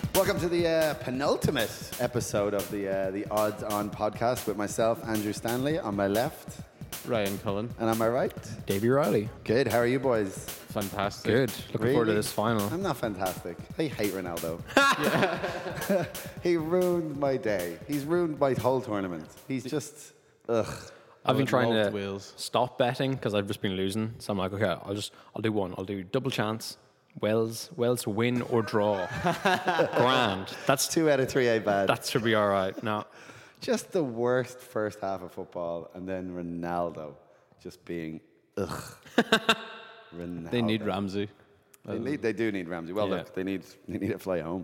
Welcome to the penultimate episode of the Odds On podcast with myself, Andrew Stanley, on my left. Ryan Cullen. And on my right, Davey Riley. Good. How are you boys? Fantastic. Good. Looking forward to this final. I'm not fantastic. I hate Ronaldo. He ruined my day. He's ruined my whole tournament. He's just, ugh. I've been trying to Wales. stop betting because I've just been losing. So I'm like, okay, I'll do one. I'll do double chance. Wales to win or draw. Grand. That's 2 out of 3 ain't bad. that should be all right. No. Just the worst first half of football, and then Ronaldo just being, ugh. Ronaldo. They need Ramsey. They do need Ramsey. Well, Yeah. look, they need to fly home.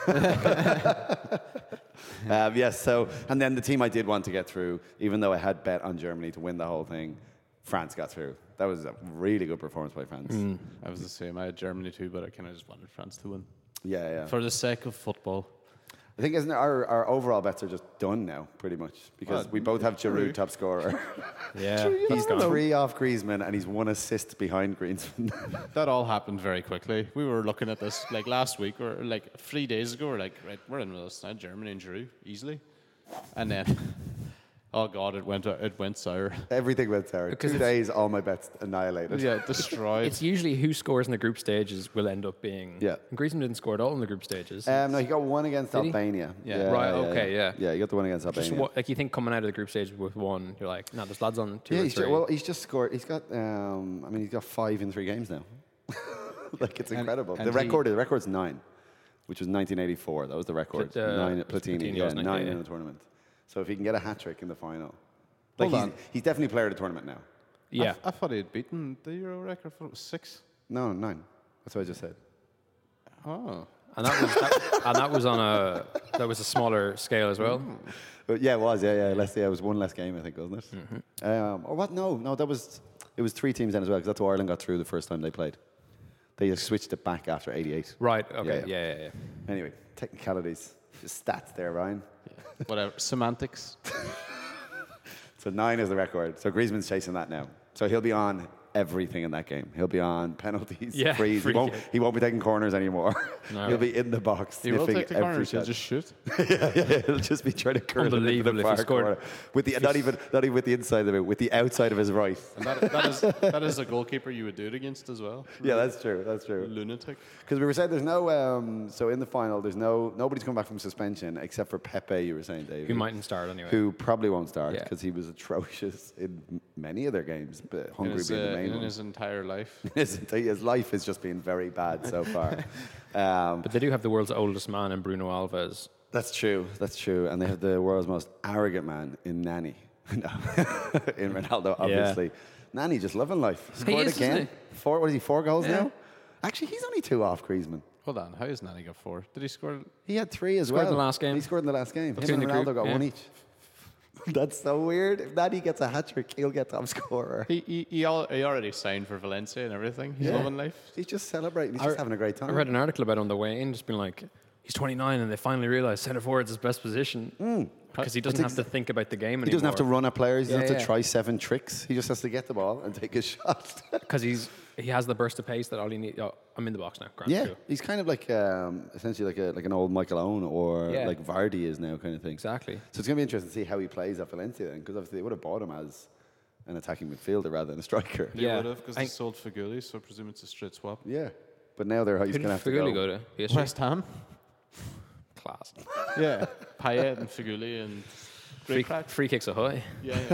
Yes. So, and then the team I did want to get through, even though I had bet on Germany to win the whole thing, France got through. That was a really good performance by France. I was the same. I had Germany too, but I kind of just wanted France to win. Yeah. For the sake of football. I think isn't it, our overall bets are just done now, pretty much, because we both have Giroud top scorer. Yeah. He's 3 off Griezmann, and he's 1 assist behind Griezmann. That all happened very quickly. We were looking at this like last week or like 3 days ago. We're like, right, we're in with us now, Germany and Giroud, easily. And then, oh God, it went sour. Everything went sour. Because 2 days, all my bets annihilated. Yeah, destroyed. It's usually who scores in the group stages will end up being. Yeah. And Griezmann didn't score at all in the group stages. No, he got 1 against Did he? Albania. Yeah. Right, okay, yeah. Yeah, he got the 1 against Albania. Just like you think coming out of the group stage with 1, you're like, no, there's lads on 2 or 3. He's just scored. He's got. He's got 5 in 3 games now. Like it's incredible. and The record's 9, which was 1984. That was the record. 9 at Platini. Platini, Yeah, wasn't it? 9 Yeah, in yeah. the tournament. So if he can get a hat trick in the final, Hold on. he's definitely player of the tournament now. Yeah. I thought he had beaten the Euro record. I thought it was 6. No, 9. That's what I just said. Oh. And that was on a smaller scale as well. But yeah, it was. Yeah. It was 1 less game, I think, wasn't it? Or what? No. It was 3 teams then as well, because that's how Ireland got through the first time they played. They just switched it back after 88. Right. Okay. Yeah. Yeah. Anyway, technicalities. Just stats there, Ryan. Whatever. Semantics. So 9 is the record. So Griezmann's chasing that now. So he'll be on everything in that game. He'll be on penalties, Yeah, frees. free kick. He won't be taking corners anymore. No. He'll be in the box. He will sniffing take the every corners. He'll shot. just shoot. yeah. He'll just be trying to curl it into the Unbelievable if far he scored. corner. With the not even with the inside of it, with the outside of his right. And that is a goalkeeper you would do it against as well. Yeah, that's true. Lunatic. Because we were saying there's no. So in the final, there's nobody's come back from suspension except for Pepe. You were saying, David, Who mightn't start anyway. who probably won't start Yeah. because he was atrocious in many of their games. But In Hungary his, being the main in one. his entire life. His life has just been very bad so far. But they do have the world's oldest man in Bruno Alves. That's true. And they have the world's most arrogant man in Nani. No. In Ronaldo, obviously. Nani just loving life. Scored is, again. isn't 4 goals Yeah. now? Actually, he's only 2 off Griezmann. Hold on. How is Nani got 4? Did he score? He had 3 as Scored well. in the last game. He scored in the last game. That's Him and in the Ronaldo group, got yeah. 1 each. That's so weird. If Nani gets a hat trick, he'll get top scorer. He already signed for Valencia and everything. He's loving life. He's just celebrating. He's just having a great time. I read an article about him on the way in, just being like, he's 29 and they finally realised centre forward's his best position. Because he doesn't have to think about the game anymore. He doesn't have to run at players. He doesn't have to Yeah. try 7 tricks. He just has to get the ball and take a shot. Because he has the burst of pace that all he needs. Oh, I'm in the box now. Grand, Yeah, cool. he's kind of like essentially like an old Michael Owen or Yeah. like Vardy is now, kind of thing. Exactly. So it's going to be interesting to see how he plays at Valencia then, because obviously they would have bought him as an attacking midfielder rather than a striker. They Yeah. would have, because I- they sold Faguli, so I presume it's a straight swap. Yeah, but now he's Who going did to have to Faguli go. go to? PSG? West Ham. Class. Yeah. Payet and Faguli and great crack. Free kicks ahoy. Yeah.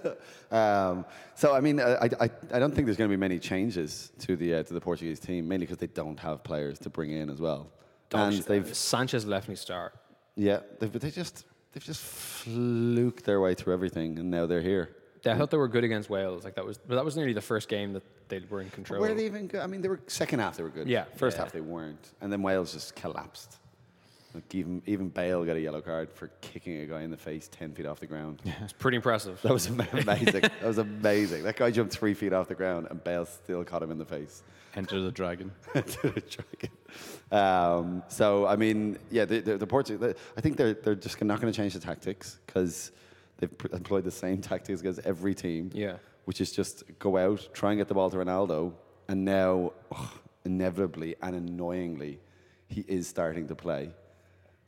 So I mean, I don't think there's going to be many changes to the Portuguese team, mainly because they don't have players to bring in as well. And they've Sanchez left me start. they've just fluked their way through everything, and now they're here. I thought they were good against Wales. Like that was nearly the first game that they were in control. Where are they even go? I mean, they were second half they were good. Yeah, first yeah. half they weren't, and then Wales just collapsed. Like even Bale got a yellow card for kicking a guy in the face 10 feet off the ground. It's pretty impressive. That was amazing. That was amazing. That guy jumped 3 feet off the ground, and Bale still caught him in the face. Enter the dragon. To the dragon. So I mean, yeah, the Portuguese. I think they're just not going to change the tactics because they've employed the same tactics against every team. Yeah. Which is just go out, try and get the ball to Ronaldo, and now inevitably and annoyingly, he is starting to play.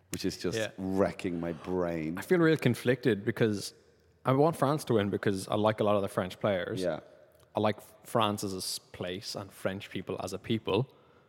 which is just Yeah. wrecking my brain. I feel real conflicted because I want France to win because I like a lot of the French players. Yeah. I like France as a place and French people as a people.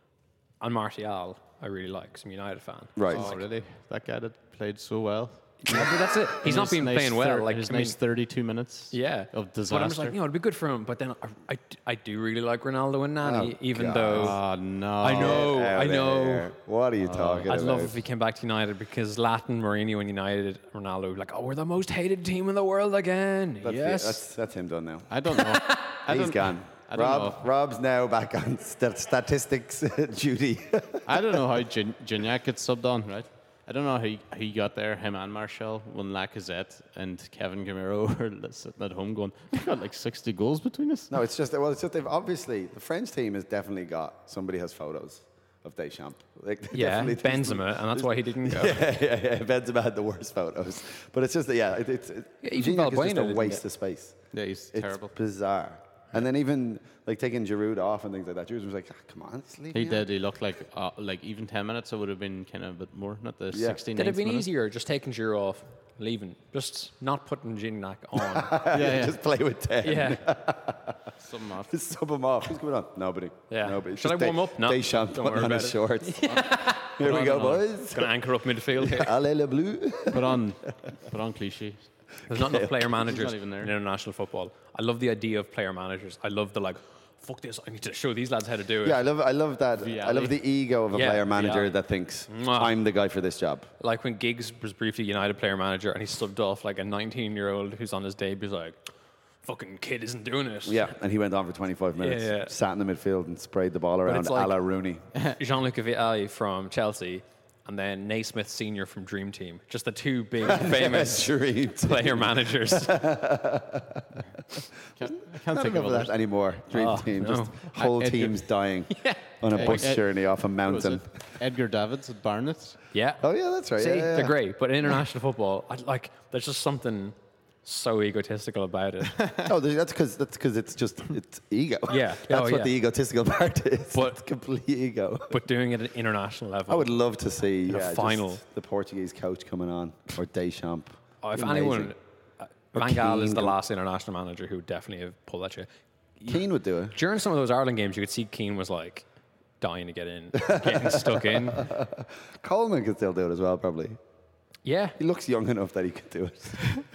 And Martial, I really like, 'cause I'm a United fan. Right. Oh, really? That guy that played so well. Yeah, but that's it. He's not been playing well. Like, his I mean, nice 32 minutes. yeah. Of disaster. But I'm just like, it'd be good for him. But then I do really like Ronaldo and Nani, even God. though Oh no! I know, Get out I of know. here. What are you talking I'd about? love if he came back to United because Latin, Mourinho, and United, Ronaldo would be like, oh, we're the most hated team in the world again. Yes. That's him done now. I don't know. He's gone. I don't know. Rob's now back on statistics duty. I don't know how Gignac gets subbed on, right? I don't know how he got there, him and Martial, when Lacazette and Kevin Gamero were sitting at home going, we got like 60 goals between us. No, it's just they've obviously the French team has definitely got somebody has photos of Deschamps. Like, they Yeah, definitely- Benzema, and that's why he didn't go. yeah. Benzema had the worst photos, but it's just it's even Gignac is Valbuena just a didn't waste get- of space. Yeah, he's It's terrible. bizarre. And then even like taking Giroud off and things like that, Giroud was like, come on, just leave He me did. out." He looked like even 10 minutes, it would have been kind of a bit more, not the Yeah. 69th Could it have been minute. easier just taking Giroud off, leaving, just not putting Gignac on? Yeah. Just play with 10. yeah, Something off. Just sub him off. Who's going on? Nobody. Yeah. Nobody. Should I warm up? No. Deschamps Don't putting worry on about his it. shorts. Here we go, boys. gonna anchor up midfield here. Allez le bleu. Put on cliche. There's not enough player managers not even there. in international football. I love the idea of player managers. I love the like, fuck this, I need to show these lads how to do it. Yeah, I love that. I love the ego of a Yeah, player manager Vialli. that thinks Mwah. I'm the guy for this job. Like when Giggs was briefly United player manager and he subbed off like a 19-year-old who's on his debut. He's like, fucking kid isn't doing it. Yeah, and he went on for 25 minutes, Yeah. sat in the midfield and sprayed the ball around it's a like- la Rooney. Jean-Luc Vialli from Chelsea and then Naismith Senior from Dream Team. Just the two big famous Dream team. player managers. I can't Not think enough of of others. that anymore. Dream Oh, team, no. just whole Edgar- teams dying on a bus Ed- journey off a Was mountain. it Edgar Davids at Barnet? Yeah. Oh yeah, that's right. See, yeah, yeah, they're yeah. great. But in international football, there's just something so egotistical about it. Oh, that's because it's ego. Yeah. that's Oh, what yeah. the egotistical part is. But- It's complete ego. But doing it at an international level. I would love to see a just final. the Portuguese coach coming on or Deschamps. Oh, if Amazing. anyone, Or Van Gaal is Keane the com- last international manager who would definitely have pulled that shit. Keane would do it. During some of those Ireland games, you could see Keane was like dying to get in, getting stuck in. Coleman could still do it as well, probably. Yeah, He looks young enough that he could do it.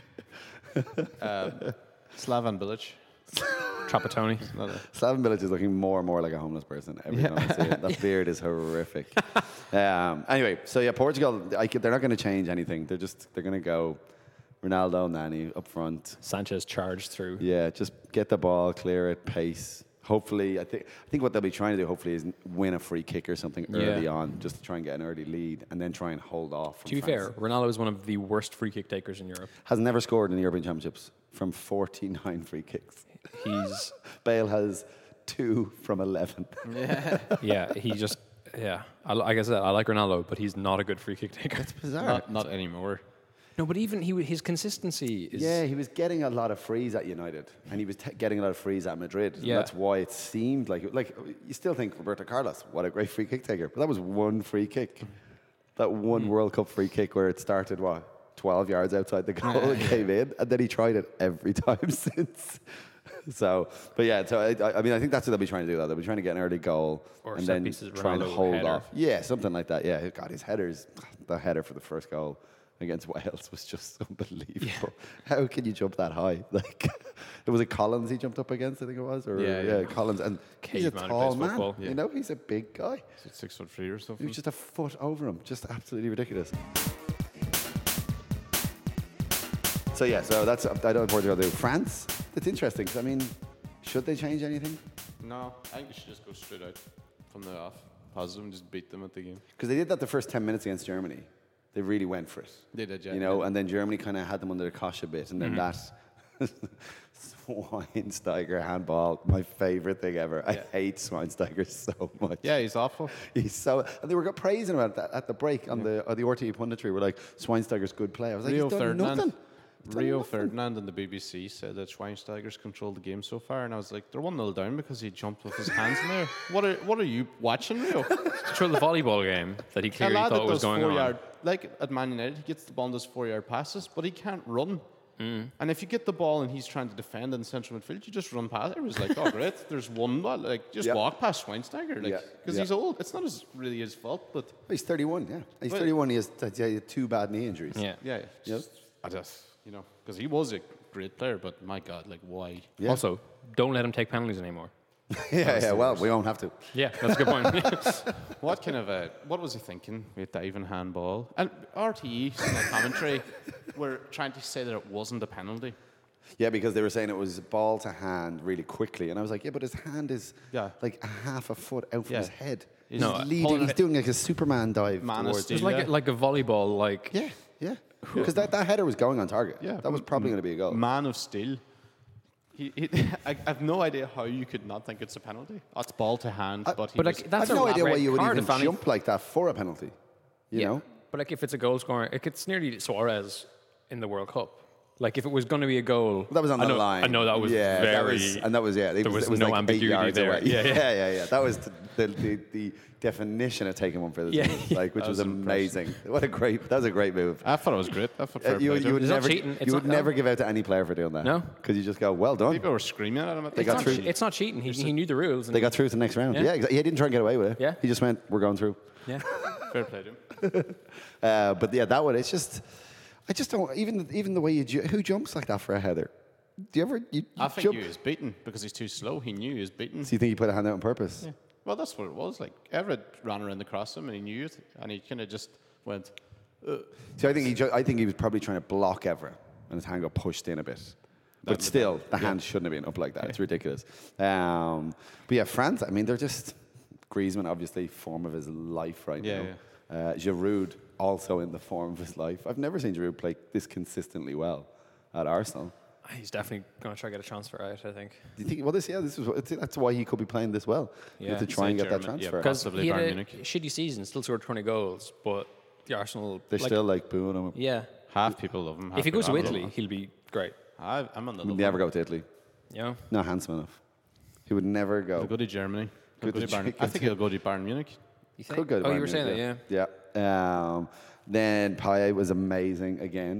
Slavan Bilic. Trapattoni. Not a- Slaven Bilic is looking more and more like a homeless person every time I see it. That beard is horrific. Anyway, so yeah, Portugal, they're not going to change anything. They're going to go Ronaldo, Nani up front. Sanchez charged through. Yeah, just get the ball, clear it, pace. Hopefully, I think what they'll be trying to do, hopefully, is win a free kick or something early Yeah. on, just to try and get an early lead, and then try and hold off. From To be France. fair, Ronaldo is one of the worst free kick takers in Europe. Has never scored in the European Championships from 49 free kicks. He's Bale has 2 from 11. yeah, he just yeah. Like I said, I like Ronaldo, but he's not a good free kick taker. Bizarre. not anymore. No, but even his consistency is Yeah, he was getting a lot of frees at United, and he was getting a lot of frees at Madrid. Yeah. That's why it seemed like you still think Roberto Carlos, what a great free kick taker, but that was one free kick, that one World Cup free kick where it started 12 yards outside the goal and came in, and then he tried it every time since. So, but yeah, so I mean, I think that's what they'll be trying to do. They'll be trying to get an early goal Or and set then pieces, try and Ronaldo hold header. off. Yeah, something like that. Yeah, God, his headers, the header for the first goal against Wales was just unbelievable. How can you jump that high? Like, it was Collins he jumped up against, I think it was, or Yeah. Collins, and he's a Caveman who tall plays man. football. You know, he's a big guy. Is it 6'3" or He something? was just a foot over him, just absolutely ridiculous. So yeah, so that's I don't know Portugal do. France, it's interesting 'cause, I mean, should they change anything? No, I think you should just go straight out from the off. Positive and just beat them at the game. Because they did that the first 10 minutes against Germany. They really went for it. They did, yeah. You know, and then Germany kind of had them under the cosh a bit, and then that Schweinsteiger handball, my favorite thing ever. I hate Schweinsteiger so much. Yeah, he's awful. He's so, and they were praising him at the break on the RTE punditry. We're like, Schweinsteiger's good play. I was like, Rio he's done Ferdinand. nothing. Rio Ferdinand and the BBC said that Schweinsteiger's controlled the game so far, and I was like, they're 1-0 down because he jumped with his hands in there. What are you watching, Rio? Through the volleyball game that he A clearly lad thought that was does going on. 4-yard, like at Man United, he gets the ball and does 4-yard passes, but he can't run. And if you get the ball and he's trying to defend in the central midfield, you just run past. It was like, oh great, there's one ball. Like just Yeah. walk past Schweinsteiger, like Yeah. because Yeah. he's old. It's not really his fault, but He's 31. Yeah, he's Well- 31. He has 2 bad knee injuries. Yeah. yeah, Yep. I just because he was a great player, but my God, like why? Yeah. Also, don't let him take penalties anymore. yeah. Well, we won't have to. Yeah, that's a good point. What kind of what was he thinking with diving handball? And RTE, in the commentary, were trying to say that it wasn't a penalty. Yeah, because they were saying it was ball to hand really quickly, and I was like, yeah, but his hand is Yeah. like a half a foot out from Yeah. his head. He's He's No, leading. pulling He's it- doing like a Superman dive Man of towards. steel. It's like a volleyball, like Yeah, yeah. Because that header was going on target. Yeah. that was probably going to be a goal. Man of steel. I have no idea how you could not think it's a penalty. It's ball to hand, but he but was, like I that's have no a idea why red you would card even if any- jump like that for a penalty. You know. But like if it's a goal scorer, it's nearly Suarez in the World Cup. Like if it was going to be a goal, That was on I the know, line. I know that was yeah, very. that was, and that was yeah. there was it was no like 8 ambiguity yards there. away. Yeah, yeah. yeah. That was the definition of taking one for the Yeah. team, like which That was was amazing. That was a great move. I thought it was great. I thought fair You, play to you him. would It's not never, cheating. It's you would not- never give out to any player for doing that. No. because you just go, well done. People were screaming at him. At the got time. through. It's not cheating. He knew the rules. And They got through to the next round. Yeah. Yeah, exactly. He didn't try and get away with it. Yeah. He just went, we're going through. Yeah. Fair play to him. But yeah, that one, it's just, I just don't, even the way who jumps like that for a header? Do you ever, you I think jump? he was beaten because he's too slow. He knew he was beaten. So you think he put a hand out on purpose? Yeah. Well, that's what it was. Like Everett ran around across him, and he knew it, and he kind of just went. See, I think he was probably trying to block Everett, and his hand got pushed in a bit. But still, the hand shouldn't have been up like that. It's ridiculous. But yeah, France, I mean, they're just Griezmann, obviously, form of his life right Yeah, now. Giroud, also in the form of his life. I've never seen Giroud play this consistently well at Arsenal. He's definitely going to try to get a transfer out, I think. Do you think? Well, that's why he could be playing this well. Yeah. To try and get that German, yeah, transfer. because- Because Possibly he had Bayern a Munich. shitty season, still scored 20 goals, but the Arsenal... They're still like booing him. Yeah. Half people love him. half If he goes to people don't Italy, love him. he'll be great. I'm on the Would never go to Italy. You know? Not handsome enough. He would never go. He'll go to Germany. He'll Go go to to Bayern. Ger- I think he'll go to Bayern Munich. You think? Could go to Oh, Bayern you were saying Munich, that, yeah. Then Payet was amazing again.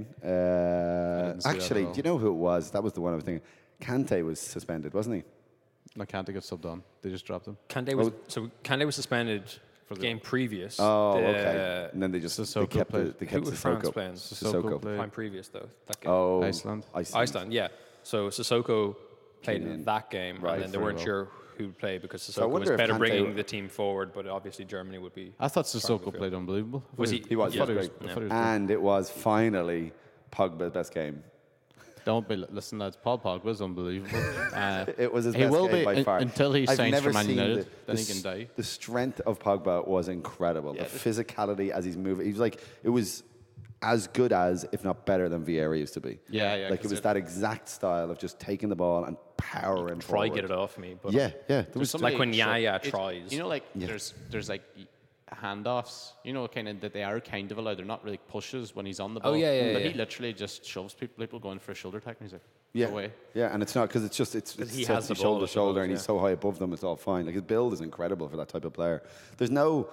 didn't see that Actually, at all. do you know who it was? That was the one I was thinking. Kante was suspended, wasn't he? No, can't get subbed on. They just dropped him. Kante was suspended for the game previous. Oh, The- okay. And then they just Sissoko kept played. They Who kept was France Sissoko. playing? Sissoko played. Time previous, though. That game. Oh, Iceland. Iceland, yeah. So Sissoko played Came in. in that game, Right, and then they very weren't well. sure who would play because I Sissoko wonder was if better Kante bringing were- the team forward, but obviously Germany would be. I thought strong Sissoko midfield. played unbelievable. Was he? He was. I thought He he was was, great. I thought he was And it was finally Pogba's best game. Don't be listen, lads. Paul Pogba's unbelievable. It was his he best will game be by far. until he I've signs never for Man seen United. Then the he can die. The strength of Pogba was incredible. Yeah. The physicality as he's moving. He was like, it was as good as, if not better than Vieira used to be. Yeah, yeah, Like it 'cause was that exact style of just taking the ball and powering Try forward. get it off me, but Yeah, yeah. There was There's like somebody when Yaya it- tries. You know, like there's like handoffs. You know, kind of that they are kind of allowed. They're not really pushes when he's on the ball. Oh, yeah, But yeah. he literally just shoves people going for a shoulder attack, and he's like, yeah, go away. yeah, and it's not because it's he sets has the you shoulder ball, to shoulder, I and suppose, he's so high above them. It's all fine. Like his build is incredible for that type of player. There's no,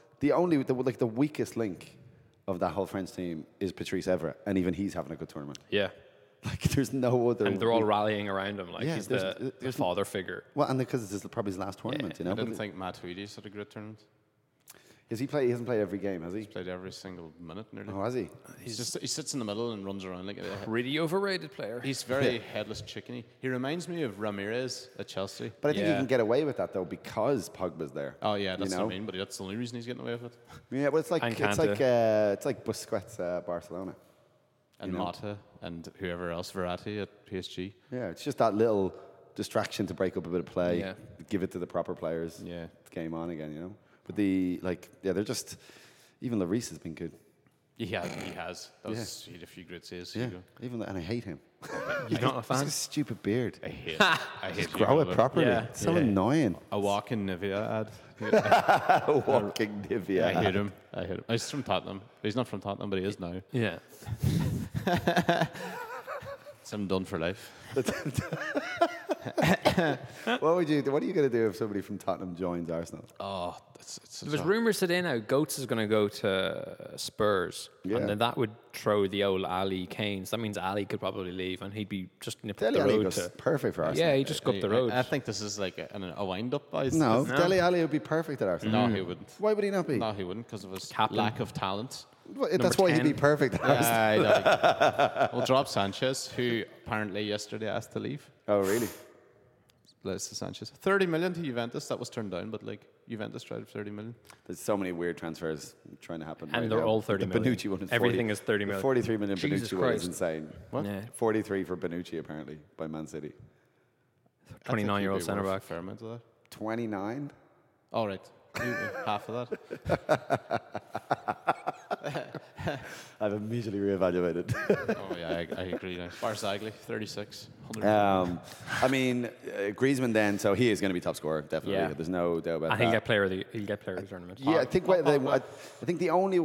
the weakest link of that whole French team is Patrice Evra, and even he's having a good tournament. yeah. Like there's no other. And they're all rallying around him like Yeah, he's there's- the there's- father figure. Well, and because it's probably his last tournament, you know. I didn't But think Matt Tweedy's had a great tournament. Has he played? He hasn't played every game, has he? Played every single minute nearly. Oh, has he? He sits in the middle and runs around like a, Pretty overrated player. he's very headless chickeny. He reminds me of Ramirez at Chelsea. But I think he Yeah. can get away with that though because Pogba's there. Oh yeah, that's you what know? I mean. But that's the only reason he's getting away with it. Yeah, but it's like And it's like Busquets Barcelona. And You know? Mata and whoever else, Verratti at PSG. Yeah, it's just that little distraction to break up a bit of play, Yeah. give it to the proper players. Yeah. Game on again, you know. But they're just. Even Lloris has been good. He has. He had a few great saves. Yeah, Hugo. and I hate him. You're not a He's fan? got a stupid beard. I hate. I hate Grow it Hugo. properly. Yeah. It's so Yeah. annoying. A walking Nivea ad. Walking Nivea. I hate him. He's from Tottenham. He's not from Tottenham, but he is now. Yeah. I'm done for life. What are you going to do if somebody from Tottenham joins Arsenal? Oh, it's There was rumours today now Goats is going to go to Spurs, Yeah. and then that would throw the old Ali Kane. So that means Ali could probably leave, and he'd be just nipped up Dele the Alli road goes to. perfect for Arsenal. Yeah, he just go up the road. I think this is like a wind-up, boys. No, No. Dele Alli would be perfect at Arsenal. No, he wouldn't. Why would he not be? No, he wouldn't because of his Captain. lack of talent. Well, that's why he'd 10. be perfect at Arsenal. I know. We'll drop Sanchez, who apparently yesterday asked to leave. Oh, really? Alexis Sanchez. 30 million to Juventus. That was turned down, but like Juventus tried 30 million. There's so many weird transfers trying to happen. And right they're now. all 30 The million. Bonucci one is Everything 40 is 30 million. 43 million Jesus Bonucci one is Christ. insane. What? Yeah. 43 for Bonucci apparently by Man City. 29-year-old centre back. Fair amount of that. 29. All right. Half of that. I've immediately reevaluated. Oh yeah, I agree. Now. Barzagli, 36. I mean, Griezmann then, so he is going to be top scorer, definitely. Yeah. There's no doubt about I think that. he'll get player of the tournament. Yeah, I think I think the only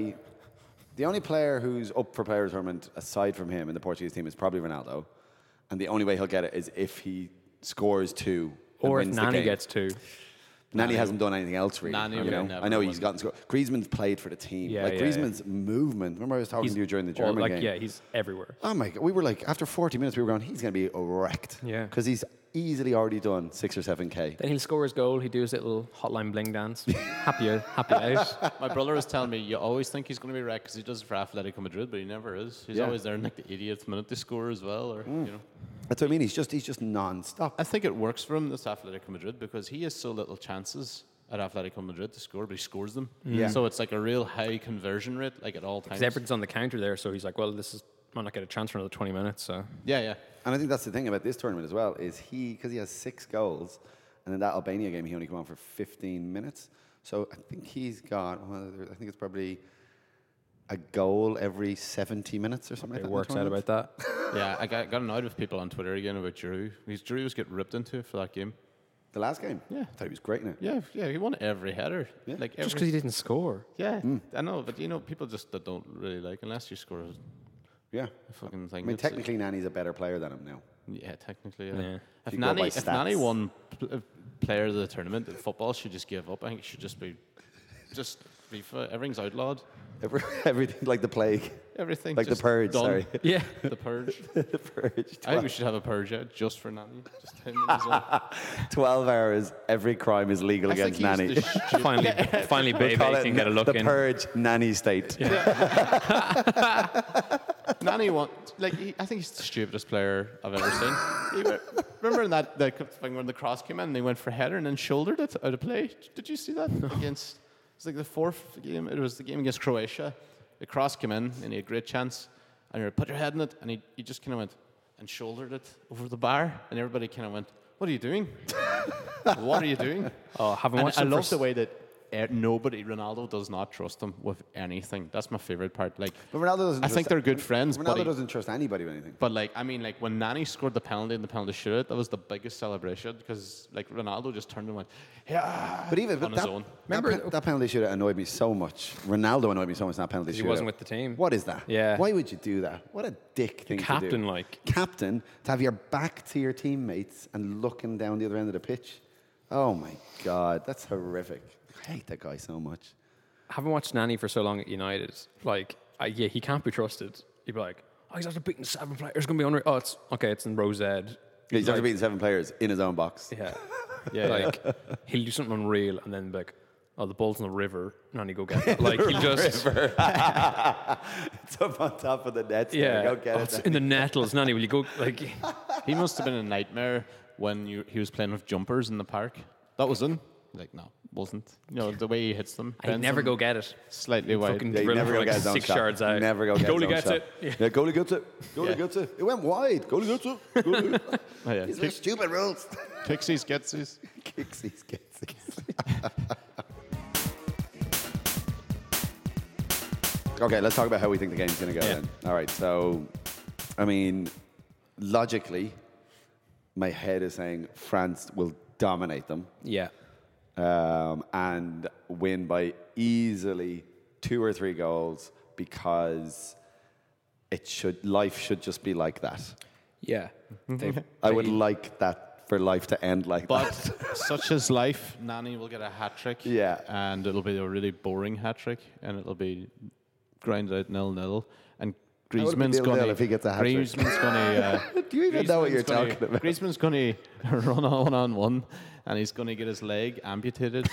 player who's up for player of the tournament aside from him in the Portuguese team is probably Ronaldo, and the only way he'll get it is if he scores 2 and Or if wins the Nani game. gets 2. Nani hasn't done anything else really. Nani you would know? never I know win. he's gotten score. Griezmann's played for the team. Yeah, like yeah, Griezmann's movement. Remember I was talking to you during the German game. Yeah, he's everywhere. Oh my god, we were like after 40 minutes we were going. He's going to be wrecked. Yeah. because he's easily already done 6 or 7K. Then he'll score his goal. He'll do his little hotline bling dance. happy out. My brother was telling me you always think he's going to be wrecked because he does it for Atletico Madrid, but he never is. He's Yeah. always there in like the 80th minute to score as well, or you know. That's what I mean. He's just non-stop. I think it works for him, this Atletico Madrid, because he has so little chances at Atletico Madrid to score, but he scores them. Yeah. So it's like a real high conversion rate, like at all times. Because everything's on the counter there, so he's like, well, might not get a chance for another 20 minutes. So Yeah, yeah. And I think that's the thing about this tournament as well is because he has 6 goals, and in that Albania game he only came on for 15 minutes. So I think he's got. I think it's probably a goal every 70 minutes or something. it like that. works out about that. Yeah, I got annoyed with people on Twitter again about Giroud. Because Giroud was getting ripped into for that game. The last game. Yeah. I thought he was great in it. Yeah, he won every header. Yeah. Like Just because every, he didn't score. yeah, I know, but you know, people just that don't really like unless you score Yeah. a fucking thing. I mean, It's- technically, Nani's a better player than him now. yeah, technically. Yeah. Yeah. If you go by Nani stats. won player of the tournament, football should just give up. I think it should just be FIFA. Everything's outlawed. Everything like the plague, Everything. like the just purge. done. Sorry, Yeah. The purge. the purge. I think we should have a purge out just for Nani. Just him and his own. 12 hours. Every crime is legal I think against he's Nani. the stupid- Finally, Bebe Call it can get a look the in. purge Nani state. Nani I think he's the stupidest player I've ever seen. Remember in that thing when the cross came in and they went for header and then shouldered it out of play? Did you see that? Against, it's like the 4th game. It was the game against Croatia. The cross came in and he had a great chance. And he put your head in it and he just kind of went and shouldered it over the bar. And everybody kind of went, what are you doing? What are you doing? Oh, haven't And watched I him for love the way that Ronaldo does not trust him with anything. That's my favorite part. Like, But Ronaldo doesn't. I think they're good friends, but Ronaldo doesn't trust anybody with anything. but like, I mean, like when Nani scored the penalty in the penalty shootout, that was the biggest celebration because like Ronaldo just turned and went, yeah, But even on his that, own. that penalty shootout annoyed me so much. Ronaldo annoyed me so much in that penalty shootout. He wasn't with the team. What is that? Yeah. Why would you do that? What a dick thing to do. Captain, like. Captain, to have your back to your teammates and looking down the other end of the pitch. Oh my God, that's horrific. I hate that guy so much. I haven't watched Nani for so long at United. Like, yeah, he can't be trusted. He'd be like, oh, he's after beating 7 players. It's going to be unreal. Oh, it's in row Z. He's after beating 7 players in his own box. Yeah. Yeah, Like, he'll do something unreal and then be like, oh, the ball's in the river. Nani, go get it. Like, he'll just... It's up on top of the net. Yeah. Go get Oh, it. it's in the nettles. Nani, will you go... Like, he must have been a nightmare when he was playing with jumpers in the park. That was him. Like, no, wasn't. You know, the way he hits them. I'd bends never them go get it. slightly wide. Fucking Yeah, you drill never from go like get his own 6 shot. yards out. Never go get Goalie his own gets shot. it. Yeah. Yeah, goalie gets it. Goalie Yeah. gets it. It went wide. Goalie gets it. Goalie gets it. Oh, yeah. These are stupid rules. Pixies, getsies. Kicksies, getsies. Okay, let's talk about how we think the game's going to go Yeah. then. All right, so, I mean, logically, my head is saying France will dominate them Yeah. and win by easily 2 or 3 goals because life should just be like that. Yeah. They've- I would they- like that for life to end like But that. such is life. Nani will get a hat trick. Yeah. And it'll be a really boring hat trick, and it'll be grind out 0-0. And would it be Griezmann's 0-0 going to if he gets a hat-trick? Griezmann's going to. Do you even know what you're talking about? Griezmann's going to run on one, and he's going to get his leg amputated.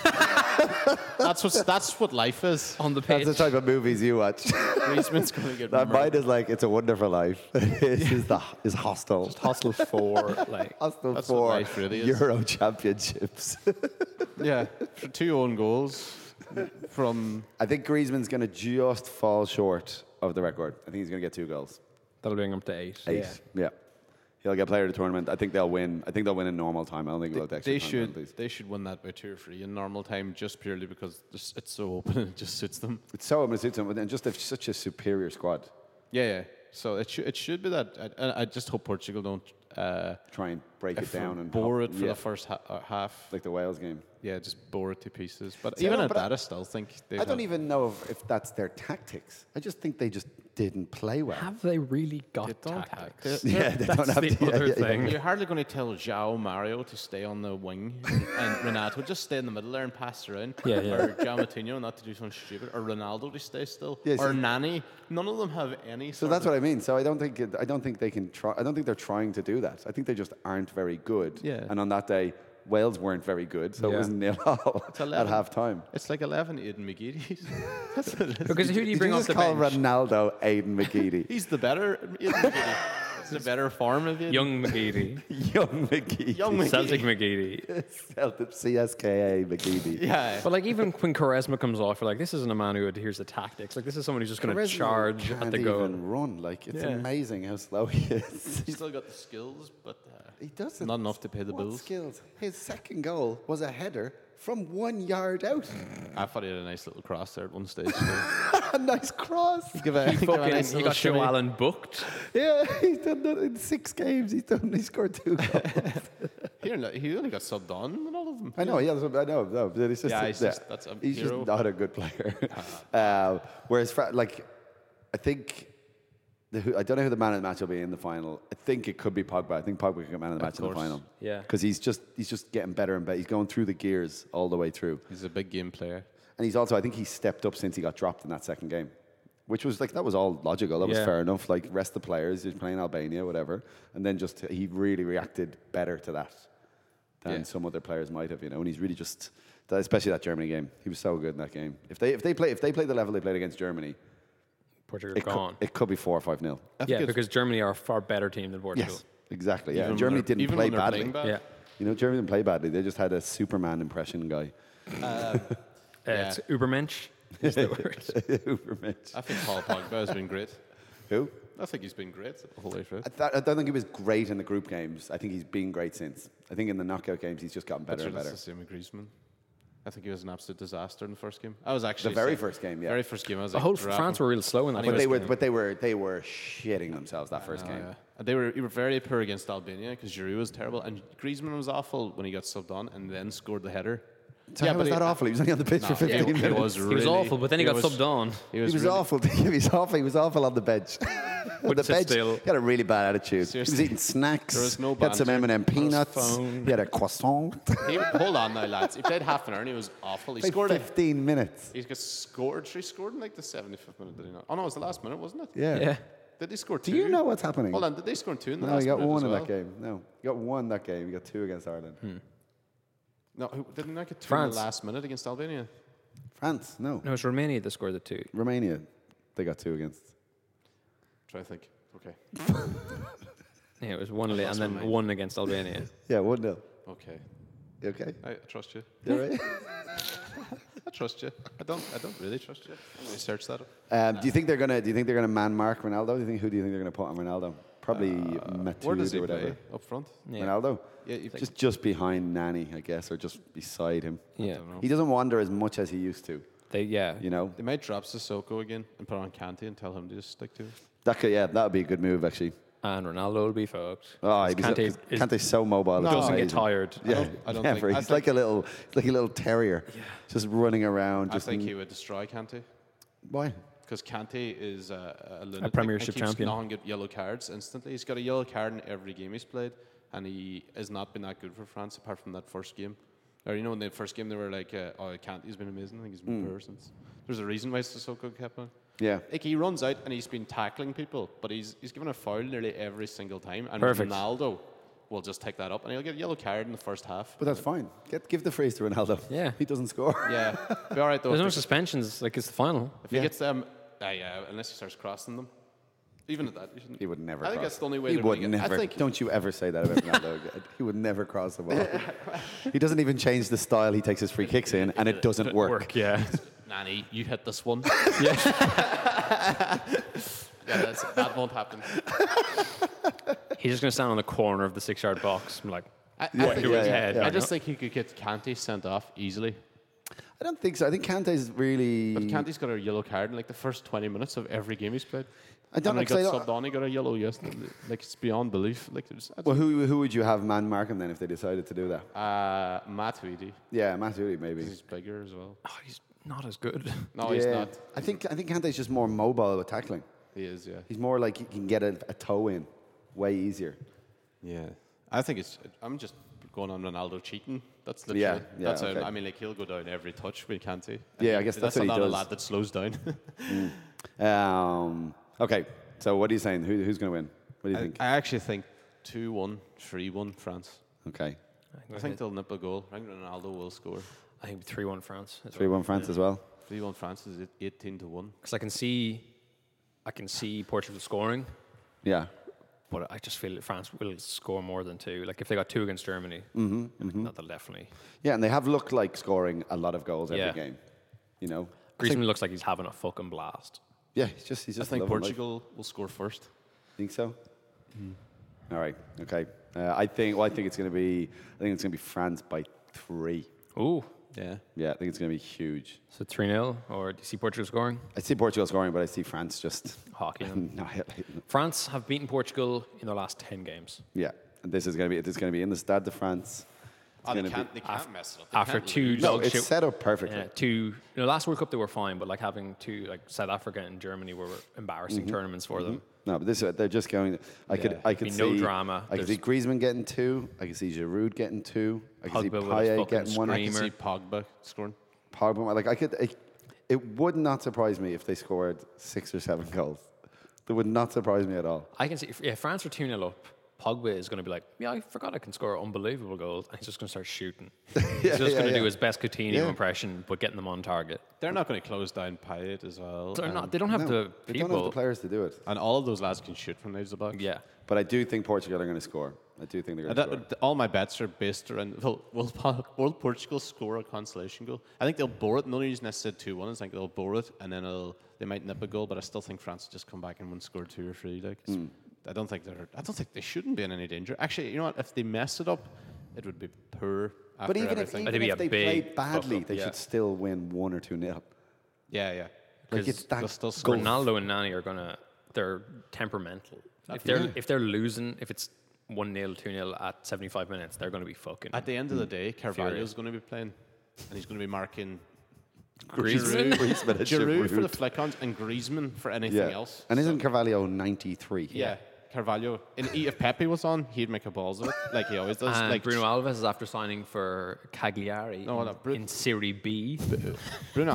That's what life is. on the That's pitch. the type of movies you watch. Griezmann's going to get That mine murdered. is like It's a Wonderful Life. This is Hostel. Hostel 4, like Hostel That's 4 what life really is. Euro Championships. Yeah, for 2 own goals from. I think Griezmann's going to just fall short of the record. I think he's going to get 2 goals. that'll bring him up to 8. 8. Yeah. He'll get player of the tournament. I think they'll win. I think they'll win in normal time. I don't think they'll go to extra time penalties. They should win that by 2 or 3 in normal time, just purely because it's so open and it just suits them. It's so open to suit them, and just they've such a superior squad. Yeah. So it should be that. I just hope Portugal don't Try and break it down and bore it for yeah, the first half. like the Wales game. Yeah, just bore it to pieces. But See, even no, at but that, I still think they. I don't even know if that's their tactics. I just think they just didn't play well. Have they really got They don't have- tactics? they- Yeah, they don't That's have the to- other yeah. thing. You're hardly going to tell João Mario to stay on the wing and Renato just stay in the middle there and pass around. Yeah, yeah. Or João Moutinho not to do something stupid. Or Ronaldo to stay still. Yeah, or see- Nani. None of them have any. So that's what I mean. So I don't think they can try. I don't think they're trying to do that. I think they just aren't very good. Yeah. And on that day, Wales weren't very good, so it Yeah. was 0-0 at 11. half time. It's like 11 Aiden McGeady. That's what it is. Because who do you Did bring you off just the call bench? Ronaldo Aiden McGeady? He's the better Aiden McGeady. It's the better form of Aiden. Young McGeady. Young McGeady. Young McGeady. Celtic McGeady. Celtic CSKA McGeady. Yeah. But like even when Quaresma comes off, you're like, this isn't a man who adheres to tactics. Like this is someone who's just going to Quaresma charge can't at the goal. even run. Like it's Yeah. amazing how slow he is. He's still got the skills, but He doesn't. not enough to pay the What bills. skills? His second goal was a header from 1 yard out. I thought he had a nice little cross there at one stage. A nice cross. Give a, He got Joe Allen booked. Yeah, he's done that in 6 games. He scored 2 goals. He only got subbed on in all of them. I know. Yeah, I know. No, but it's just, Yeah, he's just- that's a he's hero. just not a good player. Whereas, I think. I don't know who the man of the match will be in the final. I think it could be Pogba. I think Pogba could get man of the match in the course. final. Yeah. Because he's just getting better and better. He's going through the gears all the way through. He's a big game player. And he's also, I think, he's stepped up since he got dropped in that second game, which was that was all logical. That was Yeah. fair enough. Like rest the players. He's playing Albania, whatever, and then just he really reacted better to that than some other players might have. And he's really just, especially that Germany game. He was so good in that game. If they play the level they played against Germany, Portugal it gone. it could be 4 or 5-0. Yeah, because Germany are a far better team than Portugal. Yes, exactly. Yeah, Even and Germany when they're- didn't even play when they're badly. playing bad. Yeah. Germany didn't play badly. They just had a Superman impression guy. It's Ubermensch is the word. Ubermensch. I think Paul Pogba has been great. Who? I think he's been great the whole way through. I don't think he was great in the group games. I think he's been great since. I think in the knockout games he's just gotten better and That's better. the same with Griezmann. I think he was an absolute disaster in the first game. I was actually The very saying- first game, yeah. Very first game. I was The like, whole "Drop France him." were real slow in that. And he But first they game. were shitting themselves that first game. Yeah. And they were very poor against Albania because Giroud was terrible and Griezmann was awful when he got subbed on and then scored the header. So how was that awful? He was only on the pitch for 15 minutes. He was, He was really- awful, but then he got subbed on. He He was, was really- awful. He was awful on the bench. On the sit bench, still. he had a really bad attitude. He was Seriously. eating snacks. There was no he had some banter. M&M There was peanuts. phone. He had a croissant. Hold on now, lads. He played half an hour and he was awful. He Played scored 15 minutes. He got scored. He scored in like the 75th minute, did he not? Oh no, it was the last minute, wasn't it? Yeah. Yeah. Did he score 2? Do you know what's happening? Hold on, did they score 2 in the No, last he got minute 1 as in well? that game. No, he got 1 that game. He got 2 against Ireland. No, did he not get 2 in France. the last minute against Albania? France, no. No, it's Romania that scored the 2. Romania, they got 2 against. Try to think. Okay. Yeah, it was 1 and then 1 against Albania. Yeah, 1-0. Okay. You okay? I trust you. You all right? I trust you. I don't really trust you. Let me search that up. Do you think they're gonna man mark Ronaldo? Who do you think they're gonna put on Ronaldo? Probably Where Matuid does he or whatever. play? Up front? Yeah. Ronaldo? Yeah, Just behind Nani, I guess, or just beside him. Yeah. don't know. He doesn't wander as much as he used to. Yeah. You know, They might drop Sissoko again and put on Kante and tell him to just stick to it. that would be a good move actually. And Ronaldo will be fucked. Oh, Kante's Kante's so mobile. it's doesn't get amazing. tired. Yeah, I don't never. think- I He's think- like a little terrier, just running around. I Just think he would destroy Kante. why? because Kante is a lunatic. Premiership and keeps champion. knocking at yellow cards instantly. He's got a yellow card in every game he's played, and he has not been that good for France apart from that first game. Or in the first game they were like, "Oh, Kante's been amazing. I think he's been poor since." There's a reason why Sissoko kept on. Yeah. Like he runs out and he's been tackling people, but he's given a foul nearly every single time. And Perfect. Ronaldo will just take that up, and he'll get a yellow card in the first half. But that's fine. Give the phrase to Ronaldo. Yeah. He doesn't score. Yeah, be all right though. There's no If suspensions. Like it's the final. he gets them, unless he starts crossing them. Even at that, you shouldn't. He would never I think cross. that's the only way He they're would gonna get- I never. think- Don't you ever say that about Ronaldo again. He would never cross the ball. He doesn't even change the style he takes his free kicks in, and it doesn't work. Yeah. Nanny, you hit this one. yeah. Yeah, that won't happen. He's just gonna stand on the corner of the 6-yard box. I'm like, I point think- to his yeah, head. yeah. I just think he could get Kante sent off easily. I don't think so. I think Kante's really. But Kante's got a yellow card in like the first 20 minutes of every game he's played. I don't And he like. got subbed on. He got a yellow yesterday. Like it's beyond belief. Like there's Well, who would you have man mark him then if they decided to do that? Matuidi. Yeah, Matuidi maybe. He's bigger as well. oh, he's not as good. No, he's Yeah. not. I think Kante's just more mobile with tackling. He is, yeah. He's more like he can get a toe in way easier. Yeah. I think it's. I'm just going on Ronaldo cheating. That's Yeah, literally. yeah, That's okay. I mean, like he'll go down every touch with Kante. Yeah, I guess that's what he not does. a lad that slows down. Okay, so what are you saying? Who's going to win? What do you think? I actually think 2-1, 3-1 France. Okay, I think they'll nip a goal. I think Ronaldo will score. I think 3-1 France. 3-1 France as well. 3-1 France is 18-1. Because I can see Portugal scoring, Yeah. but I just feel that France will score more than 2. Like if they got 2 against Germany, they'll definitely. Yeah, and they have looked like scoring a lot of goals every Yeah. game. You know? Griezmann looks like he's having a fucking blast. Yeah, he's just I think loving life. Portugal will score first. Think so? All right. Okay. I think it's going to be France by 3. Ooh, Yeah. Yeah, I think it's going to be huge. so 3-0, or do you see Portugal scoring? I see Portugal scoring, but I see France just Hockey. them. annihilating them. France have beaten Portugal in their last 10 games. Yeah, and this is going to be in the Stade de France. Oh, they gonna can't mess it up. They after can't 2 lose. No, dog it's shit. set up perfectly. Yeah, 2. Last World Cup they were fine, but like having 2, like South Africa and Germany were embarrassing tournaments for them. No, but they're just going. I could Be see no drama. I could see Griezmann getting 2. I could see Giroud getting 2. I could see Pogba with his Payet fucking getting 1. I can screamer. see Pogba scoring. Pogba, like it would not surprise me if they scored 6 or 7 goals. That would not surprise me at all. I can see if France are 2-0 up, Pogba is going to be like, yeah, I forgot I can score unbelievable goals, and he's just going to start shooting. He's just going to do his best Coutinho Yeah. impression, but getting them on target. They're not going to close down Payet as well. They're not. They don't have No, the they people. don't have the players to do it. And all of those lads can shoot from outside the box. Yeah. But I do think Portugal are going to score. I do think they're going to score. All my bets are based around will Portugal score a consolation goal? I think they'll bore it. The only reason I said 2-1 is I think they'll bore it and then they might nip a goal, but I still think France will just come back and win, score 2 or 3. Like I don't think they shouldn't be in any danger. Actually, you know what? If they mess it up, it would be poor after But even everything. It'd be if a they play big badly, fuck-up, they yeah. should still win 1 or 2-0. yeah. Like, 'Cause it's that they'll still score. Ronaldo and Nani are gonna. They're temperamental. If they're losing, if it's 1-0, 2-0 at 75 minutes, they're going to be fucking. At the end of the day, Carvalho's Furious. going to be playing, and he's going to be marking Griezmann and Giroud for the Giroud. flick-ons and Griezmann for anything Yeah. else. And isn't Carvalho 93? Yeah, Carvalho. And if Pepe was on, he'd make a balls of it, like he always does. and Like Bruno Alves is after signing for Cagliari No, no, in Serie B. Bruno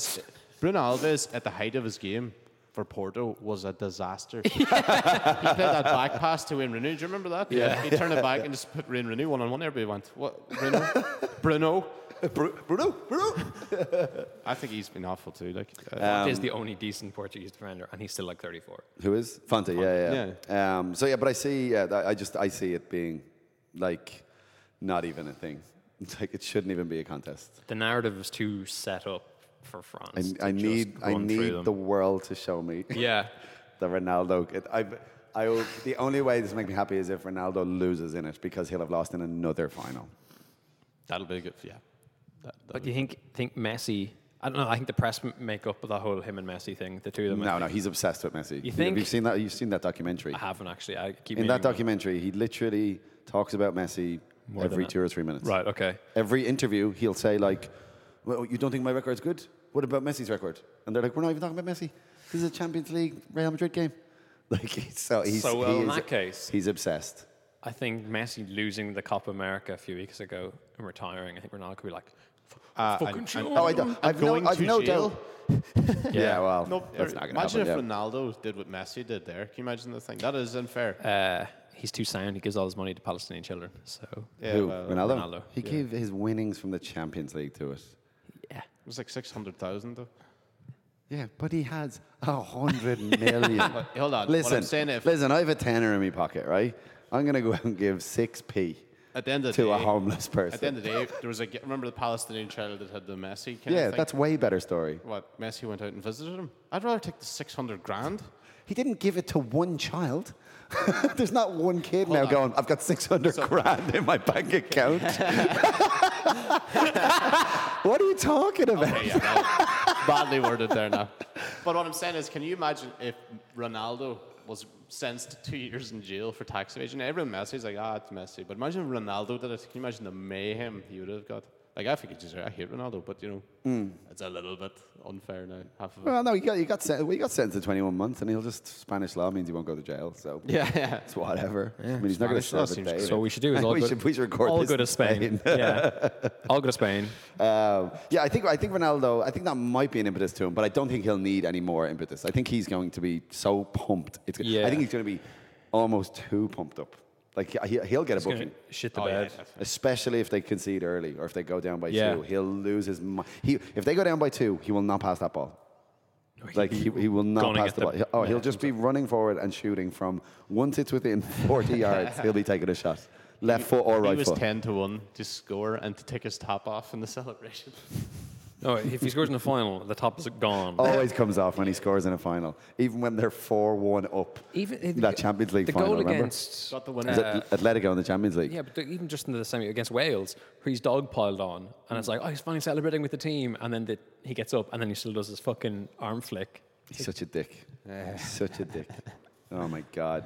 Alves at the height of his game for Porto was a disaster. He played that back pass to Wayne Rooney. Do you remember that? Yeah. He turned it back and just put Wayne Rooney one-on-one. Everybody went, what? Bruno? Bruno. I think he's been awful too. Like, Fonte is the only decent Portuguese defender, and he's still like 34. Who is Fonte? Yeah. So yeah, but I see. I see it being like not even a thing. It's like it shouldn't even be a contest. The narrative is too set up for France. I to just need run through them. the world to show me Yeah. that Ronaldo. The only way this will make me happy is if Ronaldo loses in it because he'll have lost in another final. that'll be good. Yeah. But do you think Messi? I don't know. I think the press make up the whole him and Messi thing. The two of them. No, he's obsessed with Messi. You think? You've seen that? You've seen that documentary? I haven't actually. I keep In meaning that to. documentary, he literally talks about Messi More every than 2 or 3 minutes. Right. Okay. Every interview, he'll say like, "Well, you don't think my record's good? What about Messi's record?" And they're like, "We're not even talking about Messi." This is a Champions League Real Madrid game. Like he's So, in that case, he's obsessed. I think Messi losing the Copa America a few weeks ago and retiring, I think Ronaldo could be like, fucking shit. Oh, I've no doubt. Yeah, well, No, that's not going to imagine happen. if Yeah. Ronaldo did what Messi did there. Can you imagine the thing? That is unfair. He's too sound. He gives all his money to Palestinian children. So Yeah, Who? well, Ronaldo? Ronaldo, He gave his winnings from the Champions League to us. yeah, it was like 600,000 though. Yeah, but he has 100 million. But hold on. Listen, what I'm saying if listen, I have a tenner in my pocket, right? I'm going to go out and give 6p at the end of the to day, a homeless person. at the end of the day, there was remember the Palestinian child that had the Messi kind Yeah, of thing? that's way better story. What, Messi went out and visited him? I'd rather take the 600 grand. He didn't give it to one child. There's not one kid now on. going, I've got 600 grand in my bank account. What are you talking about? Okay, yeah, no, badly worded there now. But what I'm saying is, can you imagine if Ronaldo was sentenced to 2 years in jail for tax evasion? Everyone Messi's like, it's Messi. But imagine if Ronaldo did it. Can you imagine the mayhem he would have got? Like, I think I hate Ronaldo, but it's a little bit unfair now. Half of it. Well, no, he got sentenced to 21 months, and he'll just Spanish law means he won't go to jail. So Yeah. it's whatever. I mean, he's not going to Spanish law serve a seems day. good. So what we should do is all we go, should record all this go in to Spain. Yeah, all go to Spain. Yeah, I think Ronaldo. I think that might be an impetus to him, but I don't think he'll need any more impetus. I think he's going to be so pumped. Yeah. I think he's going to be almost too pumped up. Like he'll get a booking, Shit the Oh, yeah, bed. definitely. especially if they concede early or if they go down by Yeah. 2. He'll lose his mind. If they go down by 2, he will not pass that ball. Like he will not gunning pass at the ball. the- Oh, he'll just be running forward and shooting from once it's within 40 yards. He'll be taking a shot, left foot or He right was foot. 10-1 to score and to take his top off in the celebration. No, if he scores in the final, the top is gone. Always comes off when he scores in a final, even when they're 4-1 up. Even That Champions League the final, goal remember? against Got the winner. Is it Atletico in the Champions League? yeah, but even just in the semi against Wales, where he's dogpiled on, and it's like, he's finally celebrating with the team, and then he gets up, and then he still does his fucking arm flick. He's such a dick. He's such a dick. Oh my God.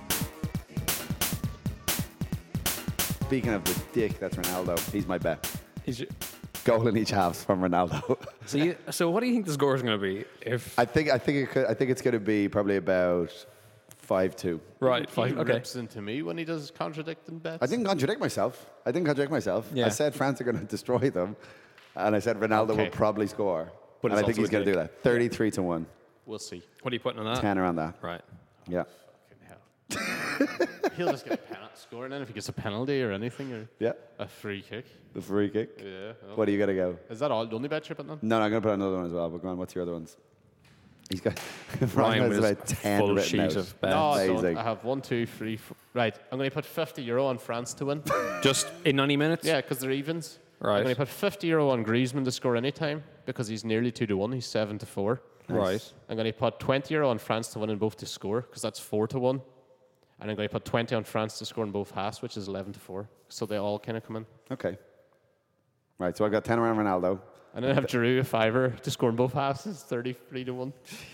Speaking of the dick, that's Ronaldo. He's my bet. He's, Goal in each half from Ronaldo. so what do you think the score is going to be? If I think it's going to be probably about 5-2. right, He five, okay, rips into me when he does contradicting bets. I didn't contradict myself. Yeah. I said France are going to destroy them, and I said Ronaldo will Okay. probably score. But And it's I think also he's a going to do dick. that. 33-1. We'll see. what are you putting on that? 10 around that. Right. Yeah. Fucking hell. He'll just get a penalty score, and then if he gets a penalty or anything, or Yeah. a free kick. The free kick. Yeah. well, What are you going to go? Is that all? The only bet you're putting on? No, I'm going to put another one as well. But go on, what's your other ones? He's got Ryan has with about his 10 full written sheet out. of bets. No, I don't. Amazing. I have 1, 2, 3, 4. Right, I'm going to put €50 on France to win. Just in 90 minutes? Yeah, because they're evens. Right. I'm going to put €50 on Griezmann to score any time because he's nearly 2-1. He's 7-4. Right. I'm going to put €20 on France to win and both to score because that's 4-1. And I'm going to put 20 on France to score in both halves, which is 11-4. So they all kind of come in. Okay. Right, so I got 10 around Ronaldo. And then I have Giroud, a fiver to score in both halves. It's 33-1.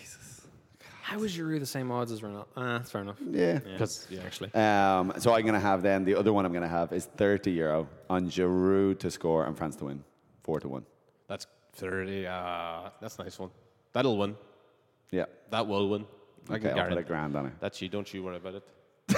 How is Giroud the same odds as Ronaldo? That's fair enough. Yeah. Because Actually. So I'm going to have then, the other one I'm going to have is €30 on Giroud to score and France to win. 4-1. that's 30. That's a nice one. That'll win. Yeah. That will win. I Okay, can I'll put guarantee. $1,000 on it. That's you. Don't you worry about it.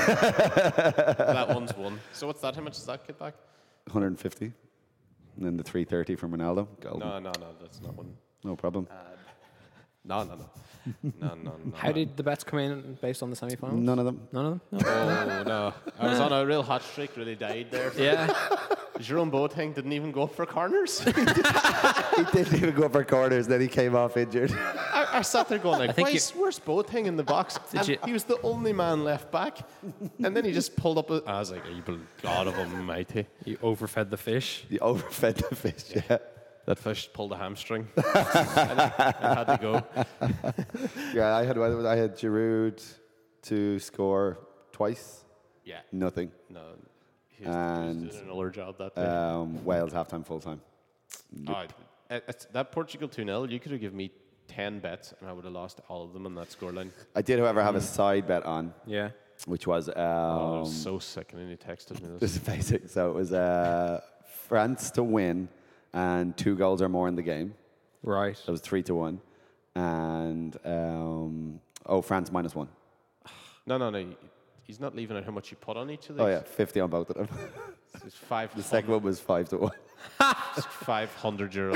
That one's won. So what's that? How much does that get back? 150. And then the 330 from Ronaldo. Golden. No, that's not one. No problem. No. No. How did the bets come in based on the semi-finals? None of them. None of them? No. Oh, no. I was on a real hot streak, really died there. Yeah. Jerome Boateng didn't even go up for corners. He didn't even go for corners, then he came off injured. I sat there going like, think where's Boateng in the box? And you- he was the only man left back. And then he just pulled up. I was like, "Evil God of Almighty!" You overfed the fish. He overfed the fish, yeah. That fish pulled a hamstring. and I had to go. Yeah, I had Giroud to score twice. Yeah. Nothing. No. He And, was doing another job that day. Wales halftime, full time. Oh, that Portugal 2-0, you could have given me 10 bets and I would have lost all of them on that scoreline. I did, however, have a side bet on, Yeah. which was I was so sick, and then he texted me this this. is basic. So it was France to win and 2 goals or more in the game. Right. That was 3-1. and France -1. No. He's not leaving out how much you put on each of these. Oh yeah, 50 on both of them. It's 500. The second one was 5-1. It's €500.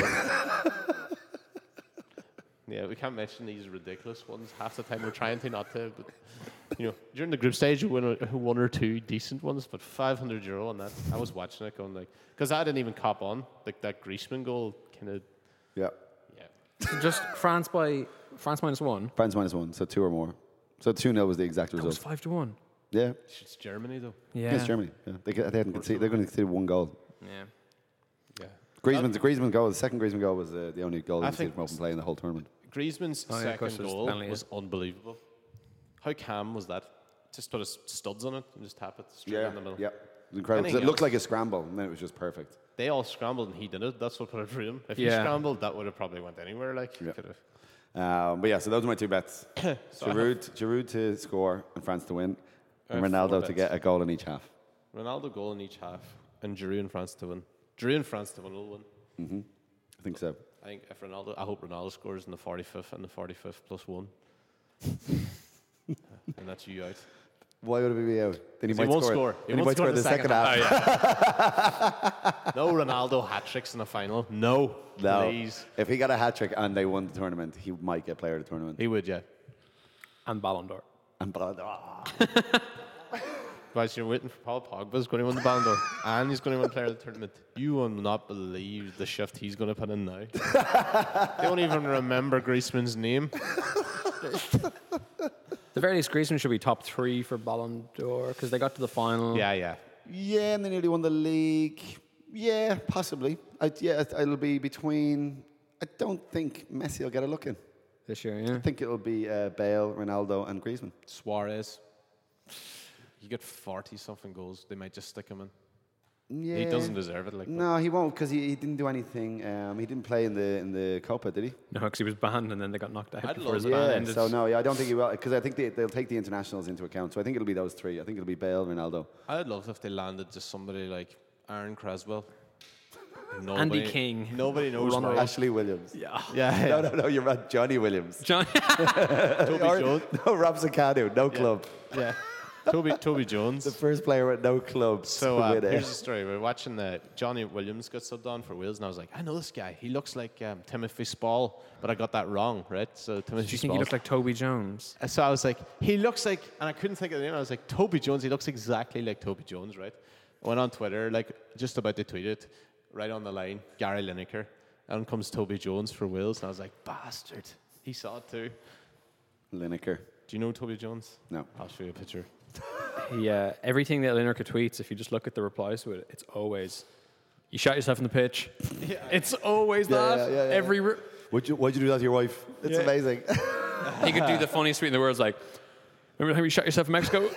Yeah, we can't mention these ridiculous ones. Half the time we're trying to not to, but during the group stage you win one or two decent ones, but €500 on that. I was watching it going like, because I didn't even cop on like that Griezmann goal kind of. Yeah, So just France -1. France -1, so 2 or more. So 2-0 was the exact That was result. 5-1. Yeah, It's Germany though. Yeah. against Germany. Yeah. They hadn't conceded. They're going to concede 1 goal. Yeah. Yeah. Griezmann goal. The second Griezmann goal was the only goal I they conceded think from open play in the whole tournament. Griezmann's Oh, yeah, of course, second there's the goal penalty, was unbelievable. How calm was that? Just put his studs on it and just tap it straight in the middle. Yeah, it was incredible. 'Cause Anything it looked else? like a scramble, and then it was just perfect. They all scrambled and he did it. That's what put it through him. If he Yeah. scrambled, that would have probably went anywhere. Like, Yeah. could have. But yeah, so those are my 2 bets: So I Giroud to score and France to win, and have 4 Ronaldo to bets. get a goal in each half. Ronaldo goal in each half and Giroud and France to win. Giroud and France to win will win. I think so. I think if Ronaldo, I hope Ronaldo scores in the 45th and the 45th +1. And that's you out. Why would it be out? Then he He might won't score. score. Then he might score in the second half. No Ronaldo hat tricks in the final. No, No, please. if he got a hat trick and they won the tournament, he might get player of the tournament. He would, yeah. And Ballon d'Or. And Guys, you're waiting for Paul Pogba's going to win the Ballon d'Or and he's going to win player of the tournament. You will not believe the shift he's going to put in now. They don't even remember Griezmann's name. The very least, Griezmann should be top 3 for Ballon d'Or because they got to the final. Yeah. yeah, and they nearly won the league. Yeah, possibly. It'll be between. I don't think Messi will get a look in. This year, yeah. I think it'll be Bale, Ronaldo, and Griezmann. Suarez. You get 40-something goals. They might just stick him in. Yeah. He doesn't deserve it. Like, No, he won't because he didn't do anything. He didn't play in the Copa, did he? No, because he was banned and then they got knocked out I'd before love his ban Yeah. ended. So no, I don't think he will because I think they'll take the internationals into account. So I think it'll be those 3. I think it'll be Bale, Ronaldo. I'd love if they landed just somebody like Aaron Cresswell. Andy King. Nobody knows Runner why. up. Ashley Williams. Yeah. Yeah. No, you're right. Johnny Williams. John. Toby Jones. No, Rob Zakadu, no club. Yeah. Toby Jones. The first player with no club. So to win it. here's the story. We're watching Johnny Williams get subbed on for Wales, and I was like, I know this guy. He looks like Timothy Spall, but I got that wrong, right? So Timothy Do you think Spall. he looked like Toby Jones? So I was like, he looks like, and I couldn't think of the name. I was like, Toby Jones. He looks exactly like Toby Jones, right? I went on Twitter, like just about to tweet it, right on the line, Gary Lineker. And comes Toby Jones for Wales, and I was like, bastard. He saw it too. Lineker. Do you know Toby Jones? No. I'll show you a picture. Yeah, everything that Lineker tweets, if you just look at the replies to it, it's always, you shot yourself in the pitch. Yeah. It's always that. Yeah. Every Why'd you do that to your wife? It's Yeah. amazing. He could do the funniest tweet in the world, like, remember the time you shot yourself in Mexico?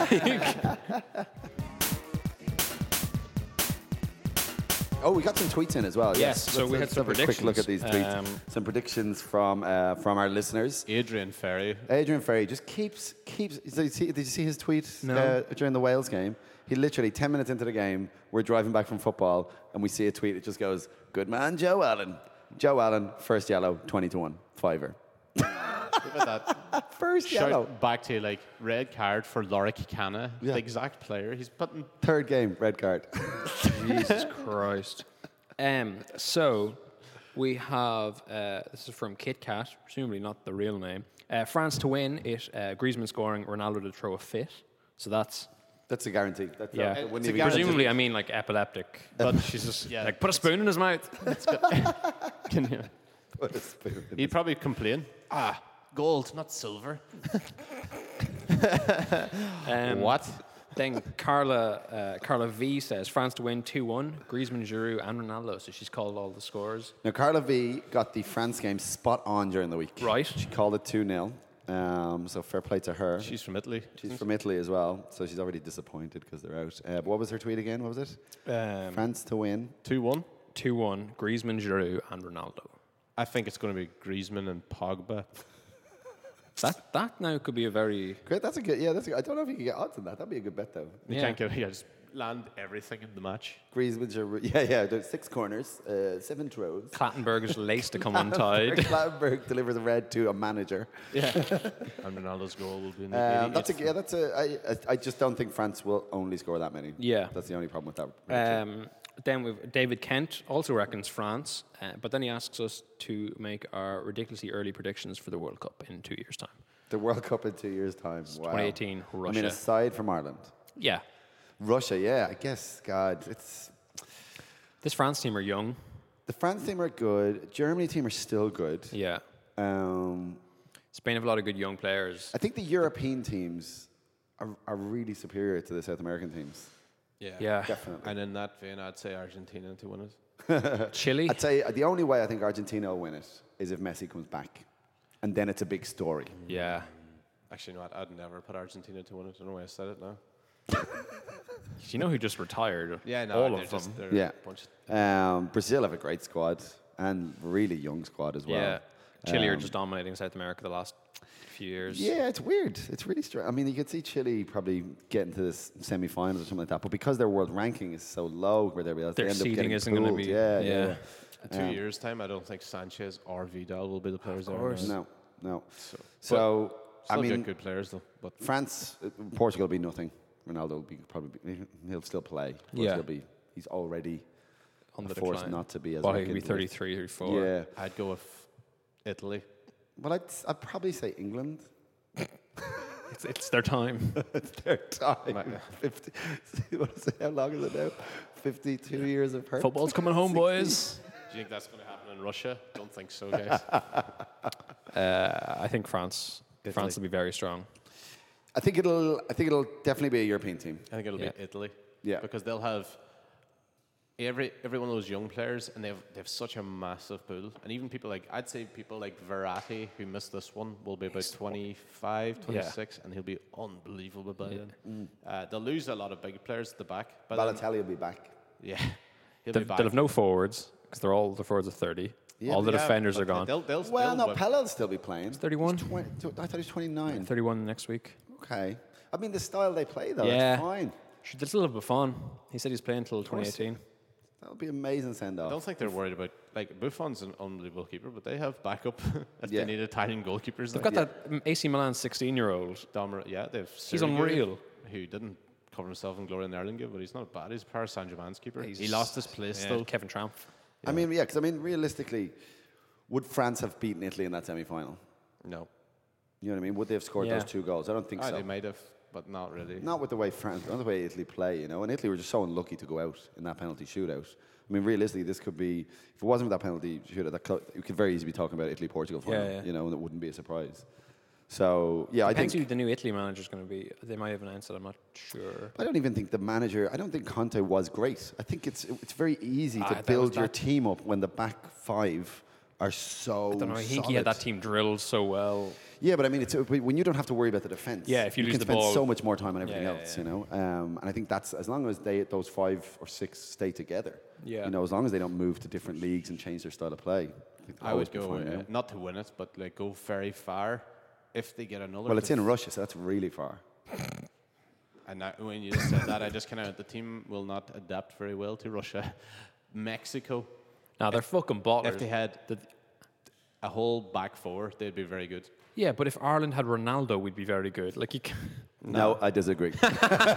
Oh, we got some tweets in as well. Yes, so we had let's some have a quick look at these predictions. tweets. Some predictions from our listeners. Adrian Ferry. Adrian Ferry just keeps. Did you see his tweet No. during the Wales game? He literally 10 minutes into the game, we're driving back from football, and we see a tweet. It just goes, "Good man, Joe Allen. Joe Allen, first yellow, 20-1, fiver. Look at that. First yellow, Shout back to like red card for Lorik Cana, Yeah. the exact player. He's putting. third game, red card." Jesus Christ. So we have, this is from Kit Kat, presumably not the real name. France to win, Griezmann scoring, Ronaldo to throw a fit. So that's, That's a guarantee. That's yeah. it wouldn't It's a even- guarantee. Presumably, I mean like epileptic. But she's just Yeah. like, put a spoon in his mouth. Can you? Put a spoon in He'd probably complain. Gold, not silver. What? Then Carla V says France to win 2-1, Griezmann, Giroud, and Ronaldo. So she's called all the scores. Now, Carla V got the France game spot on during the week. Right. She called it 2-0. So fair play to her. She's from Italy. She's from Italy as well, so she's already disappointed because they're out. But what was her tweet again? What was it? France to win. 2-1. 2-1, Griezmann, Giroud, and Ronaldo. I think it's going to be Griezmann and Pogba. That now could be a very... Great, that's a good. Yeah, that's. I don't know if you can get odds on that. That'd be a good bet though. You Yeah. can't get. Yeah, just land everything in the match. Griezmann's yeah. There's 6 corners, 7 throws. Clattenburg's lace to come untied. Clattenburg delivers a red to a manager. Yeah. And Ronaldo's goal will be in the 88th. I just don't think France will only score that many. Yeah. That's the only problem with that. prediction. Then we've David Kent also reckons France, but then he asks us to make our ridiculously early predictions for the World Cup in 2 years' time. The World Cup in 2 years' time. Wow. 2018, Russia. I mean, aside from Ireland. Yeah. Russia, yeah, I guess, God, it's... This France team are young. The France team are good. Germany team are still good. Yeah. Um, Spain have a lot of good young players. I think the European teams are really superior to the South American teams. Yeah. Definitely. And in that vein, I'd say Argentina to win it. Chile. I'd say the only way I think Argentina will win it is if Messi comes back. And then it's a big story. Yeah. Actually, no, I'd never put Argentina to win it. I don't know why I said it now. You know who just retired? Yeah, no, all they're of just, them. they're Yeah. a bunch Brazil have a great squad and really young squad as well. Yeah. Chile are just dominating South America the last few years. Yeah, it's weird. It's really strange. I mean, you could see Chile probably get into this semi-finals or something like that, but because their world ranking is so low, where they'll Their end up seeding getting isn't going to pooled. be. Yeah. In 2 years' time, I don't think Sanchez or Vidal will be the players there. course. now. No. So, So I still mean, good players though. But France, Portugal will be nothing. Ronaldo will be he'll still play. But Yeah. he's already On the forced decline. not to be as. Well, he'll be reckoned with. 33, 34. Yeah. I'd go with Italy. Well, I'd probably say England. It's their time. It's their time. 50. How long is it now? 52 years of hurt. Football's coming home, boys. Do you think that's going to happen in Russia? Don't think so, guys. I think France. France will be very strong. I think it'll definitely be a European team. I think it'll Yeah. be Italy. Yeah. Because they'll have every one of those young players, and they have such a massive pool. And even I'd say people like Verratti, who missed this one, will be about 25, 26, and he'll be unbelievable by then. They'll lose a lot of big players at the back. But Balotelli will be back. yeah, he'll They'll be back. have no forwards because the forwards are 30. Yeah, All the but defenders are but gone. They'll Well, no, whip- Pell'll still be playing. 31? He's 20, I thought he was 29. 31 next week. Okay. I mean, the style they play, though, Yeah. it's fine. They'll still have Buffon. He said he's playing until 2018. That would be amazing send I off. don't think they're worried about Buffon's an unbelievable keeper, but they have backup if Yeah. they need Italian goalkeepers. They've got that AC Milan 16-year-old. Yeah, they've. He's Sirigu, unreal. Who didn't cover himself in glory in Ireland, but he's not bad. He's Paris Saint-Germain's keeper. He lost his place though. Kevin Tramp. I mean, because realistically, would France have beaten Italy in that semi-final? No, You know what I mean? Would they have scored Yeah. those 2 goals? I don't think so. they might have, but not really. Not with the way not the way Italy play, And Italy were just so unlucky to go out in that penalty shootout. I mean, realistically, this could be, if it wasn't for that penalty shootout, you could very easily be talking about Italy-Portugal final, Yeah. and it wouldn't be a surprise. So, yeah, Depends I who think, the new Italy manager is going to be. They might have announced it. I'm not sure. I don't even think the manager, I don't think Conte was great. I think it's very easy to that build was your that- team up when the back 5 are so I don't know. I think he had that team drilled so well. Yeah, but I mean, it's when you don't have to worry about the defense. Yeah, if you lose can the spend ball- so much more time on everything Yeah, else, yeah. And I think that's as long as those 5 or 6 stay together. Yeah. As long as they don't move to different leagues and change their style of play. think they'll I always would be go fine, not to win it, but go very far. If they get another, Well, it's in Russia, so that's really far. And when you just said that, I just the team will not adapt very well to Russia. Mexico, Now they're fucking ballers. if they had a whole back 4, they'd be very good. Yeah, but if Ireland had Ronaldo, we'd be very good. Like you can, No, I disagree. If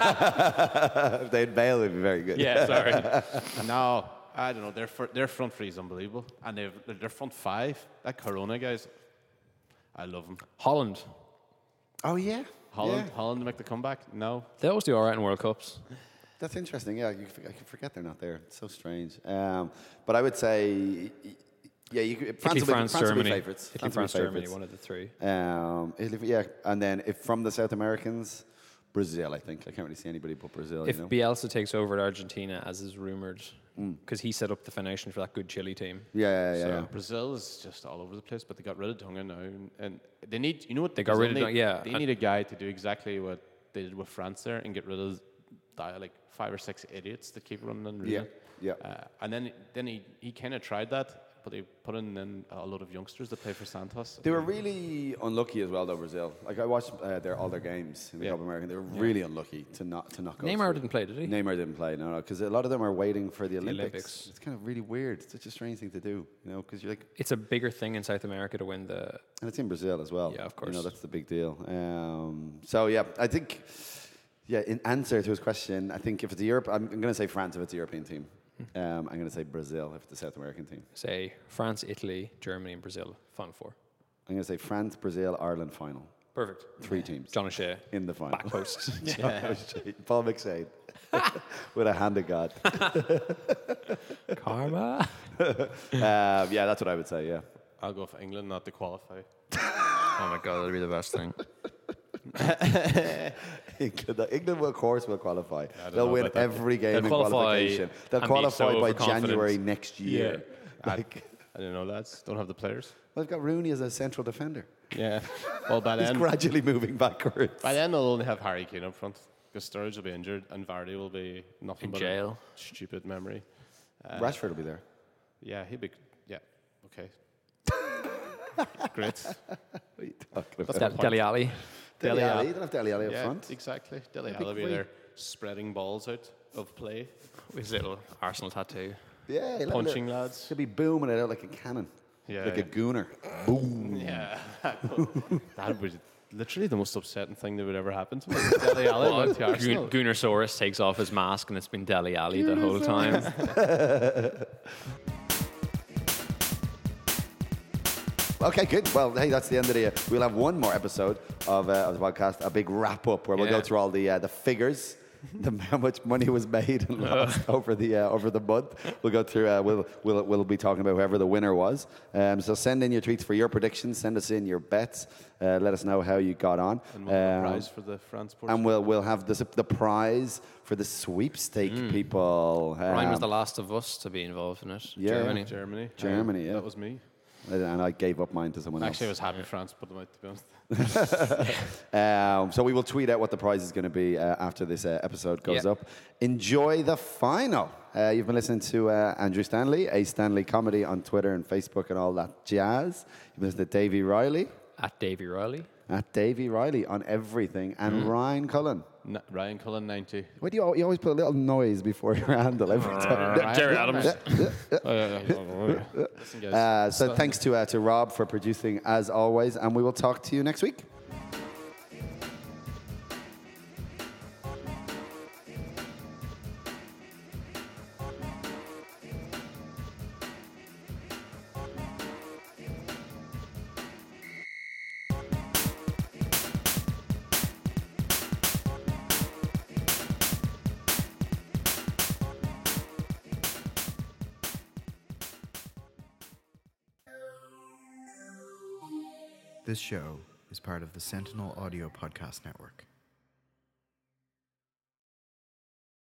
they had Bale, it'd be very good. yeah, sorry. No, I don't know. Their front 3 is unbelievable, and their front 5. That Corona guys, I love them. Holland, Oh, yeah. Holland, Yeah. Holland to make the comeback. No, they always do all right in World Cups. That's interesting. Yeah, I can forget they're not there. It's so strange. But I would say, yeah, Italy, France, will be Germany. favourites. Italy, France, Germany, one of the 3. Italy, yeah, and then if from the South Americans, Brazil. I think I can't really see anybody but Brazil. If you know? Bielsa takes over at Argentina, as is rumored, because he set up the foundation for that good Chile team. Yeah. Brazil is just all over the place, but they got rid of Tonga now, and they need. You know what They got rid of Brazil Tonga, need? yeah. They need a guy to do exactly what they did with France there and get rid of like 5 or 6 idiots that keep running and Yeah, reading. yeah. And then he kind of tried that, but they put in a lot of youngsters that play for Santos. They were really unlucky as well, though, Brazil. Like, I watched all their games in the Copa America. They were really unlucky to not go Neymar through. didn't play, did he? Neymar didn't play, no, because a lot of them are waiting for the Olympics. Olympics. It's kind of really weird. It's such a strange thing to do, because you're like, It's a bigger thing in South America to win the. and it's in Brazil as well. Yeah, of course. That's the big deal. So yeah, I think, in answer to his question, I think if it's Europe, I'm going to say France if it's a European team. I'm going to say Brazil if it's a South American team. Say France, Italy, Germany, and Brazil. Final four. I'm going to say France, Brazil, Ireland final. Perfect. 3 teams John O'Shea. in the final. Back post. Paul McShane with a hand of God. Karma. Yeah, that's what I would say. Yeah. I'll go for England not to qualify. Oh my God, that'd be the best thing. England, of course, will qualify. don't They'll know win about that. every game They'll in qualify qualification. They'll and be qualify so by overconfident. January next year. I don't know, lads. Don't have the players. Well, they've got Rooney as a central defender. Yeah. Well, by He's then, gradually moving backwards. by then they'll only have Harry Kane up front because Sturridge will be injured and Vardy will be nothing In but jail. a stupid memory. Rashford will be there. Yeah, he'd be. Yeah. Okay. Great. What are you talking about? Dele Alli. Dele Dele Alli. Alli. You don't have Dele Alli up Yeah, front. exactly. Dele That'd be Alli will be great. there spreading balls out of play, With his little Arsenal tattoo. Yeah, he'll punching lads. He'll be booming it out like a cannon. Yeah, Like a yeah. gooner. Boom. Yeah. That would be literally the most upsetting thing that would ever happen to me. Dele Alli went to Arsenal. Gunnersaurus takes off his mask and it's been Dele Alli the whole time. Okay, good. Well, hey, that's the end of the. We'll have one more episode of the podcast, a big wrap up where we'll go Yeah. through all the figures, how much money was made and lost over the month. We'll go through. We'll be talking about whoever the winner was. So send in your tweets for your predictions. Send us in your bets. Let us know how you got on. And we'll have a prize for the France portion. And we'll have the prize for the sweepstake, people. Ryan was the last of us to be involved in it. Yeah. Germany. Germany, yeah. That was me. And I gave up mine to someone else. Actually, I was happy France put them out, to be honest. So we will tweet out what the prize is going to be after this episode goes Yeah. up. Enjoy the final. You've been listening to Andrew Stanley, A Stanley Comedy on Twitter and Facebook and all that jazz. You've been listening to Davey Riley, At Davy Riley. at Davey Riley on everything, and Ryan Cullen. Ryan Cullen, 90. Why do you always put a little noise before your handle every time? Jerry Adams. Listen, guys. So thanks to Rob for producing as always, and we will talk to you next week. This show is part of the Sentinel Audio Podcast Network.